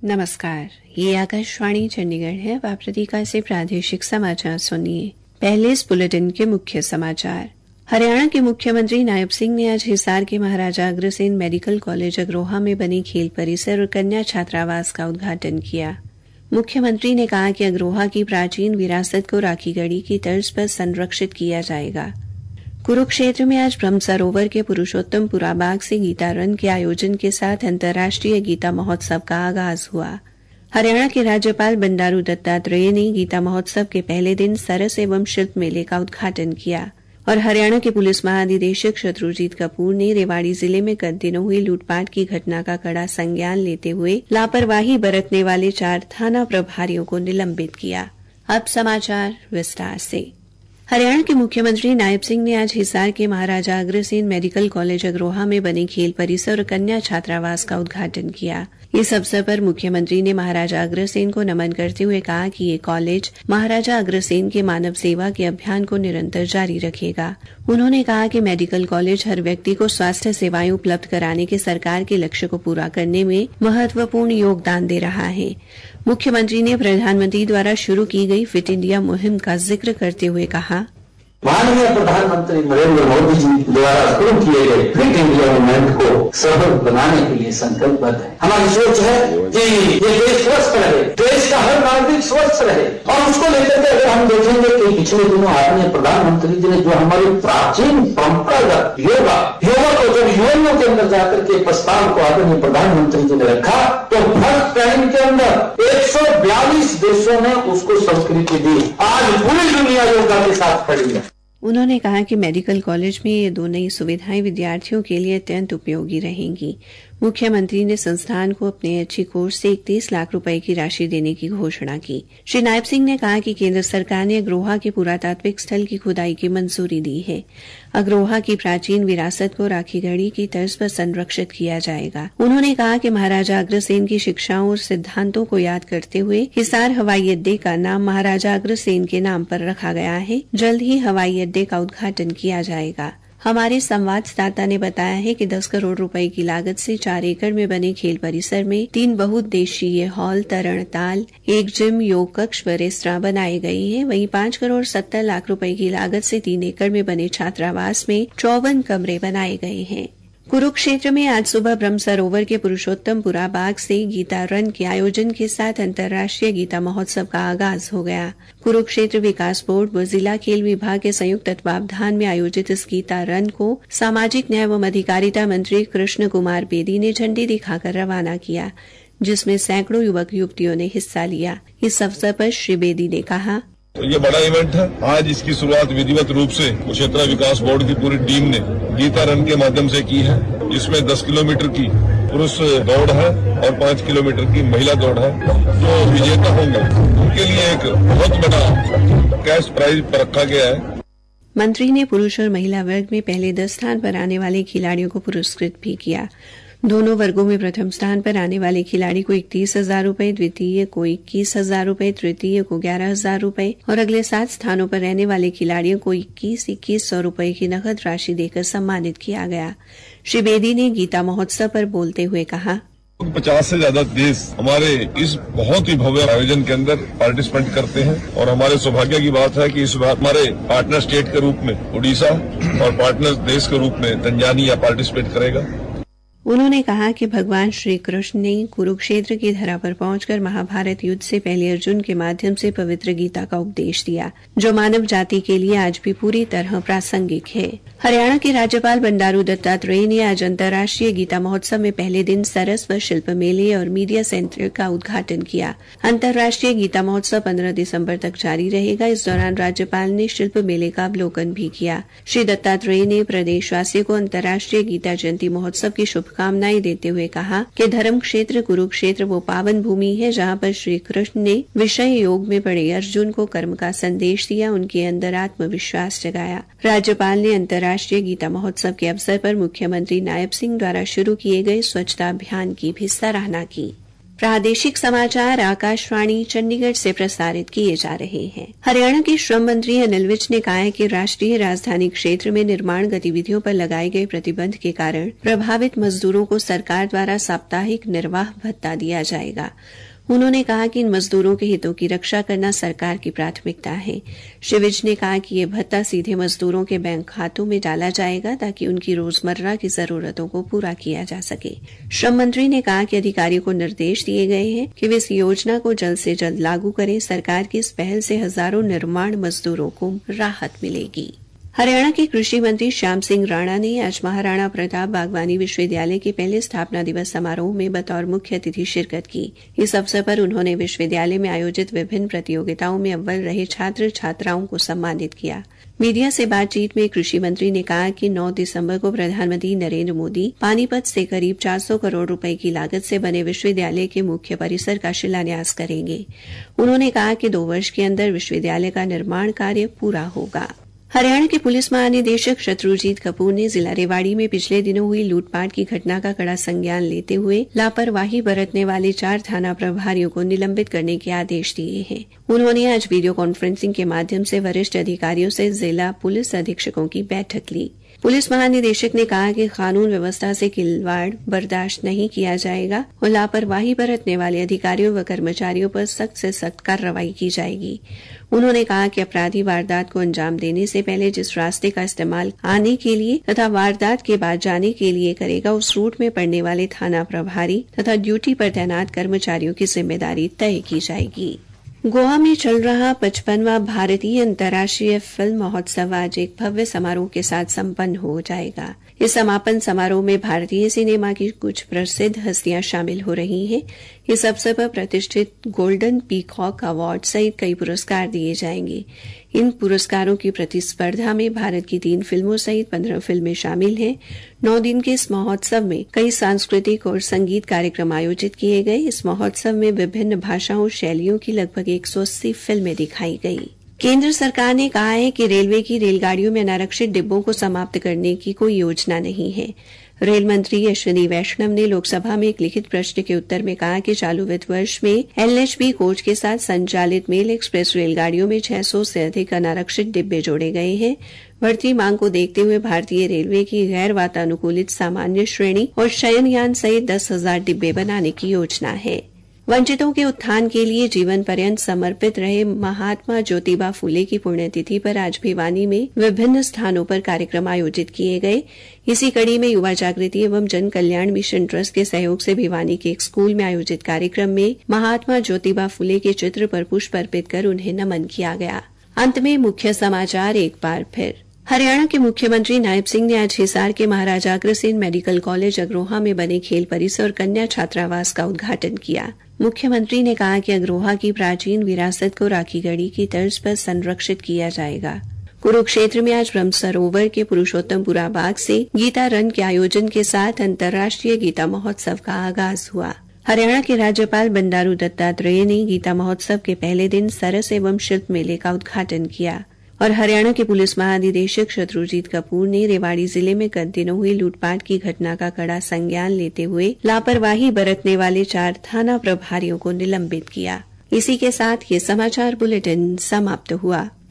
नमस्कार, ये आकाशवाणी चंडीगढ़ है। आप प्रतिका से प्रादेशिक समाचार सुनिए। पहले इस बुलेटिन के मुख्य समाचार। हरियाणा के मुख्यमंत्री नायब सिंह ने आज हिसार के महाराजा अग्रसेन मेडिकल कॉलेज अग्रोहा में बने खेल परिसर और कन्या छात्रावास का उद्घाटन किया। मुख्यमंत्री ने कहा कि अग्रोहा की प्राचीन विरासत को राखी गढ़ी की तर्ज पर संरक्षित किया जाएगा। कुरुक्षेत्र में आज ब्रह्म सरोवर के पुरुषोत्तमपुरा बाग से गीता रन के आयोजन के साथ अंतर्राष्ट्रीय गीता महोत्सव का आगाज हुआ। हरियाणा के राज्यपाल बंडारू दत्तात्रेय ने गीता महोत्सव के पहले दिन सरस एवं शिल्प मेले का उद्घाटन किया और हरियाणा के पुलिस महानिदेशक शत्रुजीत कपूर ने रेवाड़ी जिले में गत दिनों हुई लूटपाट की घटना का कड़ा संज्ञान लेते हुए लापरवाही बरतने वाले 4 थाना प्रभारियों को निलंबित किया। अब समाचार विस्तार से। हरियाणा के मुख्यमंत्री नायब सिंह ने आज हिसार के महाराजा अग्रसेन मेडिकल कॉलेज अग्रोहा में बने खेल परिसर और कन्या छात्रावास का उद्घाटन किया। इस अवसर पर मुख्यमंत्री ने महाराजा अग्रसेन को नमन करते हुए कहा कि ये कॉलेज महाराजा अग्रसेन के मानव सेवा के अभियान को निरंतर जारी रखेगा। उन्होंने कहा कि मेडिकल कॉलेज हर व्यक्ति को स्वास्थ्य सेवाएं उपलब्ध कराने के सरकार के लक्ष्य को पूरा करने में महत्वपूर्ण योगदान दे रहा है। मुख्यमंत्री ने प्रधानमंत्री द्वारा शुरू की गई फिट इंडिया मुहिम का जिक्र करते हुए कहा, माननीय प्रधानमंत्री नरेंद्र मोदी जी द्वारा शुरू किए गए फिट इंडिया मूवमेंट को सफल बनाने के लिए संकल्पबद्ध है। हमारी सोच है कि ये देश स्वस्थ रहे, देश का हर नागरिक स्वस्थ रहे और उसको लेकर के अगर हम देखेंगे कि पिछले दिनों आदरणीय प्रधानमंत्री जी ने जो हमारी प्राचीन परंपरागत योगा को जब युवाओं के अंदर जाकर के प्रस्ताव को आदरणीय प्रधानमंत्री जी ने रखा तो फर्स्ट टाइम के अंदर 142 देशों ने उसको स्वीकृति दी। आज पूरी दुनिया योगा के साथ खड़ी है। उन्होंने कहा कि मेडिकल कॉलेज में ये 2 नई सुविधाएं विद्यार्थियों के लिए अत्यंत उपयोगी रहेंगी। मुख्यमंत्री ने संस्थान को अपने अच्छी कोर्स से 31 लाख रुपए की राशि देने की घोषणा की। श्री नायब सिंह ने कहा कि केंद्र सरकार ने अग्रोहा के पुरातात्विक स्थल की खुदाई की मंजूरी दी है। अग्रोहा की प्राचीन विरासत को राखी गढ़ी की तर्ज पर संरक्षित किया जाएगा। उन्होंने कहा कि महाराजा अग्रसेन की शिक्षाओं और सिद्धांतों को याद करते हुए हिसार हवाई अड्डे का नाम महाराजा अग्रसेन के नाम पर रखा गया है। जल्द ही हवाई अड्डे का उद्घाटन किया जाएगा। हमारे संवाददाता ने बताया है कि 10 करोड़ रुपए की लागत से 4 एकड़ में बने खेल परिसर में 3 बहुउद्देशीय हॉल, तरण ताल, 1 जिम, योग कक्ष व रेस्तरां बनाए गए हैं। वहीं 5 करोड़ 70 लाख रुपए की लागत से 3 एकड़ में बने छात्रावास में 54 कमरे बनाए गए हैं। कुरुक्षेत्र में आज सुबह ब्रह्म सरोवर के पुरुषोत्तमपुरा बाग से गीता रन के आयोजन के साथ अंतर्राष्ट्रीय गीता महोत्सव का आगाज हो गया। कुरुक्षेत्र विकास बोर्ड व जिला खेल विभाग के संयुक्त तत्वावधान में आयोजित इस गीता रन को सामाजिक न्याय एवं अधिकारिता मंत्री कृष्ण कुमार बेदी ने झंडी दिखाकर रवाना किया, जिसमें सैकड़ों युवक युवतियों ने हिस्सा लिया। इस अवसर पर श्री बेदी ने कहा, तो ये बड़ा इवेंट है। आज इसकी शुरुआत विधिवत रूप से कुरुक्षेत्र विकास बोर्ड की पूरी टीम ने गीता रन के माध्यम से की है। इसमें 10 किलोमीटर की पुरुष दौड़ है और 5 किलोमीटर की महिला दौड़ है। जो विजेता होंगे उनके लिए एक बहुत बड़ा कैश प्राइज रखा गया है। मंत्री ने पुरुष और महिला वर्ग में पहले 10 स्थान पर आने वाले खिलाड़ियों को पुरस्कृत भी किया। दोनों वर्गों में प्रथम स्थान पर आने वाले खिलाड़ी को 31,000 रुपए, द्वितीय को 21,000 रुपए, तृतीय को 11,000 रुपए और अगले 7 स्थानों पर रहने वाले खिलाड़ियों को 21,100 रुपए की नकद राशि देकर सम्मानित किया गया। श्री बेदी ने गीता महोत्सव पर बोलते हुए कहा, 50 से ज्यादा देश हमारे इस बहुत ही भव्य आयोजन के अंदर पार्टिसिपेट करते हैं और हमारे सौभाग्य की बात है कि इस बार हमारे पार्टनर स्टेट के रूप में उड़ीसा और पार्टनर देश के रूप में तंजानिया पार्टिसिपेट करेगा। उन्होंने कहा कि भगवान श्री कृष्ण ने कुरुक्षेत्र की धरा पर पहुंचकर महाभारत युद्ध से पहले अर्जुन के माध्यम से पवित्र गीता का उपदेश दिया, जो मानव जाति के लिए आज भी पूरी तरह प्रासंगिक है। हरियाणा के राज्यपाल बंडारू दत्तात्रेय ने आज अंतर्राष्ट्रीय गीता महोत्सव में पहले दिन सरस व शिल्प मेले और मीडिया सेंटर का उद्घाटन किया। अंतर्राष्ट्रीय गीता महोत्सव 15 दिसंबर तक जारी रहेगा। इस दौरान राज्यपाल ने शिल्प मेले का अवलोकन भी किया। श्री दत्तात्रेय ने प्रदेशवासियों को अंतर्राष्ट्रीय गीता जयंती महोत्सव की शुभकामनाएं देते हुए कहा कि धर्म क्षेत्र कुरुक्षेत्र वो पावन भूमि है जहां पर श्री कृष्ण ने विषय योग में पड़े अर्जुन को कर्म का संदेश दिया, उनके अंदर आत्मविश्वास जगाया। राज्यपाल ने अंतर्राष्ट्रीय गीता महोत्सव के अवसर पर मुख्यमंत्री नायब सिंह द्वारा शुरू किए गए स्वच्छता अभियान की भी सराहना की। प्रादेशिक समाचार आकाशवाणी चंडीगढ़ से प्रसारित किए जा रहे हैं। हरियाणा के श्रम मंत्री अनिल विज ने कहा है कि राष्ट्रीय राजधानी क्षेत्र में निर्माण गतिविधियों पर लगाए गए प्रतिबंध के कारण प्रभावित मजदूरों को सरकार द्वारा साप्ताहिक निर्वाह भत्ता दिया जाएगा। उन्होंने कहा कि इन मजदूरों के हितों की रक्षा करना सरकार की प्राथमिकता है। श्री विज ने कहा कि यह भत्ता सीधे मजदूरों के बैंक खातों में डाला जाएगा ताकि उनकी रोजमर्रा की जरूरतों को पूरा किया जा सके। श्रम मंत्री ने कहा कि अधिकारियों को निर्देश दिए गए हैं कि वे इस योजना को जल्द से जल्द लागू करें। सरकार की इस पहल से हजारों निर्माण मजदूरों को राहत मिलेगी। हरियाणा के कृषि मंत्री श्याम सिंह राणा ने आज महाराणा प्रताप बागवानी विश्वविद्यालय के पहले स्थापना दिवस समारोह में बतौर मुख्य अतिथि शिरकत की। इस अवसर पर उन्होंने विश्वविद्यालय में आयोजित विभिन्न प्रतियोगिताओं में अव्वल रहे छात्र छात्राओं को सम्मानित किया। मीडिया से बातचीत में कृषि मंत्री ने कहा कि 9 दिसंबर को प्रधानमंत्री नरेंद्र मोदी पानीपत से करीब 400 करोड़ रुपए की लागत से बने विश्वविद्यालय के मुख्य परिसर का शिलान्यास करेंगे। उन्होंने कहा कि 2 वर्ष के अंदर विश्वविद्यालय का निर्माण कार्य पूरा होगा। हरियाणा के पुलिस महानिदेशक शत्रुजीत कपूर ने जिला रेवाड़ी में पिछले दिनों हुई लूटपाट की घटना का कड़ा संज्ञान लेते हुए लापरवाही बरतने वाले 4 थाना प्रभारियों को निलंबित करने के आदेश दिए हैं। उन्होंने आज वीडियो कॉन्फ्रेंसिंग के माध्यम से वरिष्ठ अधिकारियों से जिला पुलिस अधीक्षकों की बैठक ली। पुलिस महानिदेशक ने कहा कि कानून व्यवस्था से खिलवाड़ बर्दाश्त नहीं किया जाएगा और लापरवाही बरतने वाले अधिकारियों व कर्मचारियों पर सख्त से सख्त कार्रवाई की जाएगी। उन्होंने कहा कि अपराधी वारदात को अंजाम देने से पहले जिस रास्ते का इस्तेमाल आने के लिए तथा वारदात के बाद जाने के लिए करेगा, उस रूट में पड़ने वाले थाना प्रभारी तथा ड्यूटी पर तैनात कर्मचारियों की जिम्मेदारी तय की जाएगी। गोवा में चल रहा 55वां भारतीय अंतर्राष्ट्रीय फिल्म महोत्सव आज एक भव्य समारोह के साथ संपन्न हो जाएगा। इस समापन समारोह में भारतीय सिनेमा की कुछ प्रसिद्ध हस्तियां शामिल हो रही हैं। इस अवसर पर प्रतिष्ठित गोल्डन पीकॉक अवार्ड सहित कई पुरस्कार दिए जाएंगे। इन पुरस्कारों की प्रतिस्पर्धा में भारत की 3 फिल्मों सहित 15 फिल्में शामिल हैं। 9 दिन के इस महोत्सव में कई सांस्कृतिक और संगीत कार्यक्रम आयोजित किए गए। इस महोत्सव में विभिन्न भाषाओं शैलियों की लगभग 180 फिल्में दिखाई गई। केंद्र सरकार ने कहा है कि रेलवे की रेलगाड़ियों में अनारक्षित डिब्बों को समाप्त करने की कोई योजना नहीं है। रेल मंत्री अश्विनी वैष्णव ने लोकसभा में एक लिखित प्रश्न के उत्तर में कहा कि चालू वित्त वर्ष में एलएचबी कोच के साथ संचालित मेल एक्सप्रेस रेलगाड़ियों में 600 से अधिक अनारक्षित डिब्बे जोड़े गए हैं। बढ़ती मांग को देखते हुए भारतीय रेलवे की गैर वातानुकूलित सामान्य श्रेणी और शयनयान सहित 10,000 डिब्बे बनाने की योजना है। वंचितों के उत्थान के लिए जीवन पर्यंत समर्पित रहे महात्मा ज्योतिबा फूले की पुण्यतिथि पर आज भिवानी में विभिन्न स्थानों पर कार्यक्रम आयोजित किए गए। इसी कड़ी में युवा जागृति एवं जन कल्याण मिशन ट्रस्ट के सहयोग से भिवानी के एक स्कूल में आयोजित कार्यक्रम में महात्मा ज्योतिबा फूले के चित्र पर पुष्प अर्पित कर उन्हें नमन किया गया। अंत में मुख्य समाचार एक बार फिर। हरियाणा के मुख्यमंत्री नायब सिंह ने आज हिसार के महाराजा अग्रसेन मेडिकल कॉलेज अग्रोहा में बने खेल परिसर और कन्या छात्रावास का उद्घाटन किया। मुख्यमंत्री ने कहा कि अग्रोहा की प्राचीन विरासत को राखीगढ़ी की तर्ज पर संरक्षित किया जाएगा। कुरुक्षेत्र में आज ब्रह्म सरोवर के पुरुषोत्तमपुरा बाग से गीता रन के आयोजन के साथ अंतर्राष्ट्रीय गीता महोत्सव का आगाज हुआ। हरियाणा के राज्यपाल बंडारू दत्तात्रेय ने गीता महोत्सव के पहले दिन सरस एवं शिल्प मेले का उद्घाटन किया। और हरियाणा के पुलिस महानिदेशक शत्रुजीत कपूर ने रेवाड़ी जिले में गत दिनों हुई लूटपाट की घटना का कड़ा संज्ञान लेते हुए लापरवाही बरतने वाले 4 थाना प्रभारियों को निलंबित किया। इसी के साथ ये समाचार बुलेटिन समाप्त हुआ।